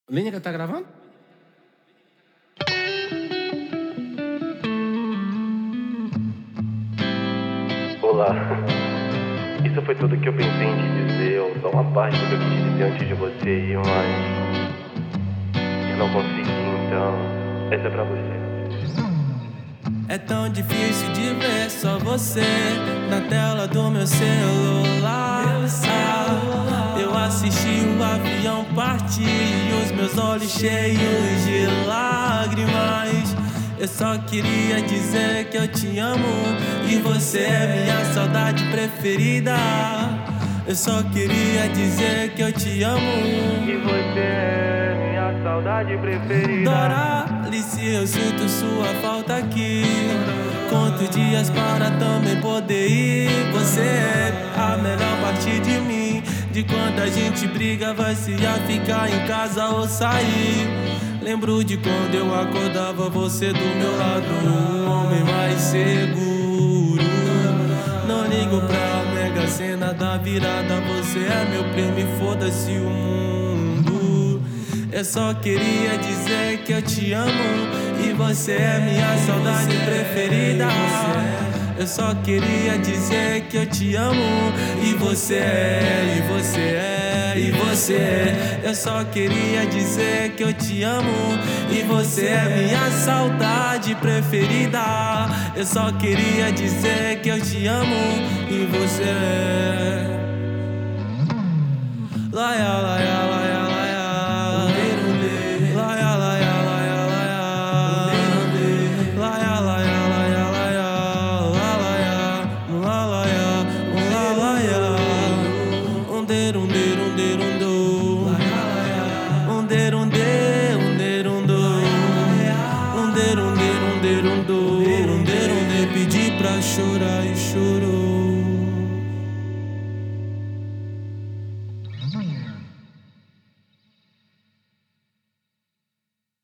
Lineker tá gravando? Olá. Isso foi tudo que eu pensei em te dizer, ou só uma parte do que eu quis te dizer antes de você ir, mas eu não consegui, então essa é pra você. É tão difícil de ver só você na tela do meu celular. Eu assisti o avião partir e os meus olhos cheios de lágrimas. Eu só queria dizer que eu te amo e você é minha saudade preferida. Eu só queria dizer que eu te amo E você é minha saudade preferida. Doralice, eu sinto sua falta aqui. Conto dias para também poder ir. Você é a melhor parte de mim. De quando a gente briga, vai se ia ficar em casa ou sair. Lembro de quando eu acordava você do meu lado, um homem mais seguro. Não ligo pra mega cena da virada. Você é meu prêmio e foda-se o mundo. Eu só queria dizer que eu te amo e você é minha saudade preferida. Eu só queria dizer que eu te amo e você é, e você é, e você é. Eu só queria dizer que eu te amo e você é minha saudade preferida. Eu só queria dizer que eu te amo e você é. Laia, laia, laia, laia. Laia, laia, laia, laia. Laia, laia, laia, laia. La laia, la laia. Onder, onder, onder, onder. Onder, onder, onder, onder. Onder, onder, onder, onder. Onder, onder, pedi pra chorar e chorou.